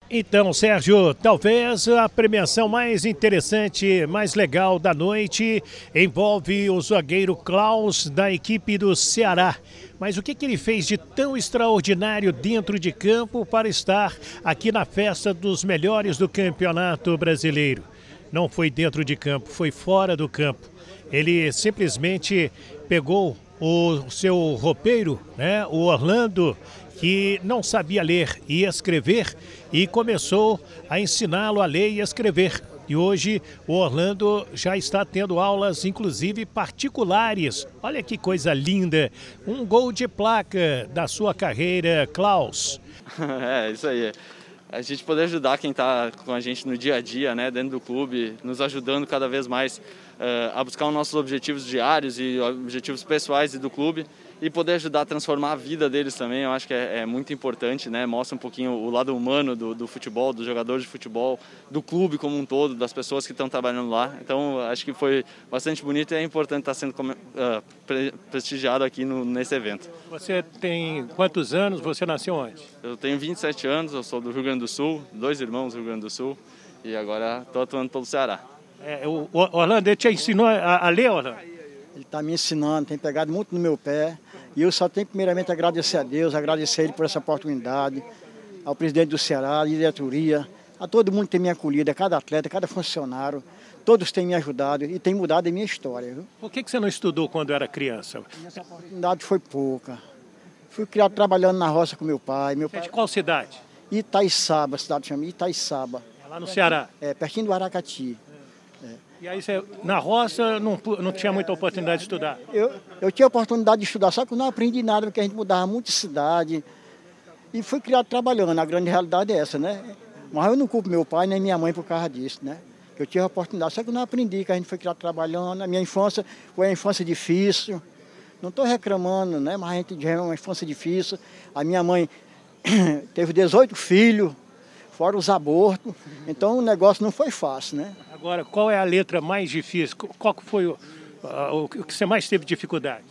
Então, Sérgio, talvez a premiação mais interessante, mais legal da noite envolve o zagueiro Klaus da equipe do Ceará. Mas o que ele fez de tão extraordinário dentro de campo para estar aqui na festa dos melhores do Campeonato Brasileiro? Não foi dentro de campo, foi fora do campo. Ele simplesmente pegou o seu roupeiro, né, o Orlando, que não sabia ler e escrever, e começou a ensiná-lo a ler e escrever. E hoje o Orlando já está tendo aulas, inclusive particulares. Olha que coisa linda! Um gol de placa da sua carreira, Klaus. É, isso aí. A gente poder ajudar quem está com a gente no dia a dia, né, dentro do clube, nos ajudando cada vez mais a buscar os nossos objetivos diários e objetivos pessoais e do clube, e poder ajudar a transformar a vida deles também, eu acho que é muito importante, né? Mostra um pouquinho o lado humano do futebol, dos jogadores de futebol, do clube como um todo, das pessoas que estão trabalhando lá. Então, acho que foi bastante bonito e é importante estar sendo prestigiado aqui nesse evento. Você tem quantos anos? Você nasceu onde? Eu tenho 27 anos, eu sou do Rio Grande do Sul, 2 irmãos do Rio Grande do Sul, e agora estou atuando pelo Ceará. O Orlando, ele te ensinou a ler, Orlando? Ele está me ensinando, tem pegado muito no meu pé. E eu só tenho primeiramente a agradecer a Deus, agradecer a ele por essa oportunidade, ao presidente do Ceará, à diretoria, a todo mundo que tem me acolhido, a cada atleta, a cada funcionário. Todos têm me ajudado e têm mudado a minha história. Viu? Por que você não estudou quando era criança? Essa oportunidade foi pouca. Fui criado trabalhando na roça com meu pai. Você é de qual cidade? Itaiçaba, a cidade chama Itaiçaba. É lá no Ceará? É, pertinho do Aracati. E aí você, na roça, não tinha muita oportunidade de estudar? Eu tinha a oportunidade de estudar, só que eu não aprendi nada, porque a gente mudava muito de cidade. E fui criado trabalhando, a grande realidade é essa, né? Mas eu não culpo meu pai nem minha mãe por causa disso, né? Eu tive a oportunidade, só que eu não aprendi, que a gente foi criado trabalhando. A minha infância foi uma infância difícil. Não estou reclamando, né? Mas a gente já é uma infância difícil. A minha mãe teve 18 filhos, fora os abortos. Então o negócio não foi fácil, né? Agora, qual é a letra mais difícil? Qual foi o que você mais teve dificuldade?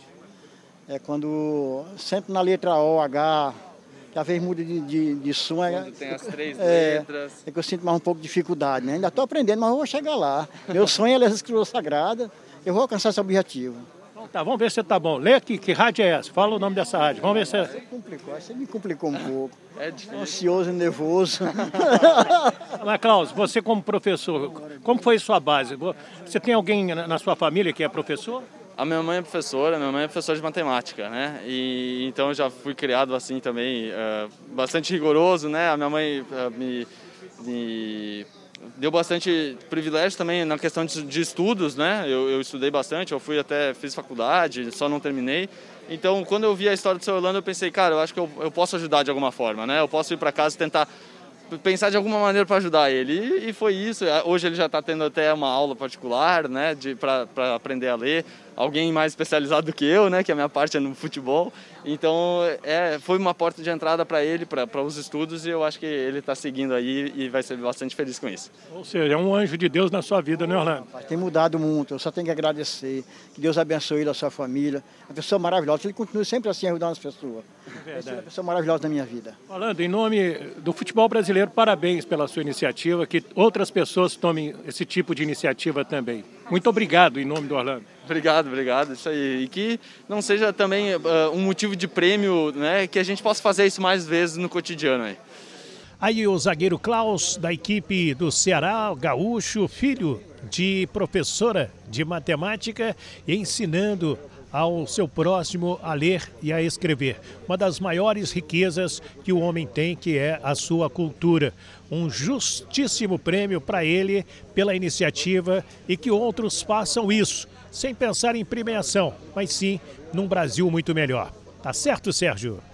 É quando, sempre na letra O, H, que às vezes muda de som. Quando tem as 3 letras. É que eu sinto mais um pouco de dificuldade, né? Ainda estou aprendendo, mas eu vou chegar lá. Meu sonho é ler a Escritura Sagrada, eu vou alcançar esse objetivo. Então tá, vamos ver se você tá bom. Lê aqui, que rádio é essa? Fala o nome dessa rádio, vamos ver se... Você me complicou um pouco. É difícil. Ansioso e nervoso. Mas, Klaus, você como professor, como foi sua base? Você tem alguém na sua família que é professor? A minha mãe é professora de matemática, né? E então eu já fui criado assim também, bastante rigoroso, né? A minha mãe me deu bastante privilégio também na questão de estudos, né? Eu estudei bastante, fiz faculdade, só não terminei. Então, quando eu vi a história do seu Orlando, eu pensei, cara, eu acho que eu posso ajudar de alguma forma, né? Eu posso ir para casa e tentar pensar de alguma maneira para ajudar ele. E foi isso. Hoje ele já está tendo até uma aula particular, né? Para aprender a ler. Alguém mais especializado do que eu, né? Que a minha parte é no futebol. Então, foi uma porta de entrada para ele, para os estudos, e eu acho que ele está seguindo aí e vai ser bastante feliz com isso. Ou seja, é um anjo de Deus na sua vida, né, Orlando? Tem mudado muito, eu só tenho que agradecer. Que Deus abençoe ele, a sua família. Uma pessoa maravilhosa, ele continua sempre assim, ajudando as pessoas. É uma pessoa maravilhosa na minha vida. Orlando, em nome do futebol brasileiro, parabéns pela sua iniciativa, que outras pessoas tomem esse tipo de iniciativa também. Muito obrigado, em nome do Orlando. Obrigado, isso aí. E que não seja também um motivo de prêmio, né, que a gente possa fazer isso mais vezes no cotidiano aí. Aí o zagueiro Klaus, da equipe do Ceará, gaúcho, filho de professora de matemática, ensinando ao seu próximo a ler e a escrever. Uma das maiores riquezas que o homem tem, que é a sua cultura. Um justíssimo prêmio para ele pela iniciativa, e que outros façam isso, sem pensar em premiação, mas sim num Brasil muito melhor. Tá certo, Sérgio?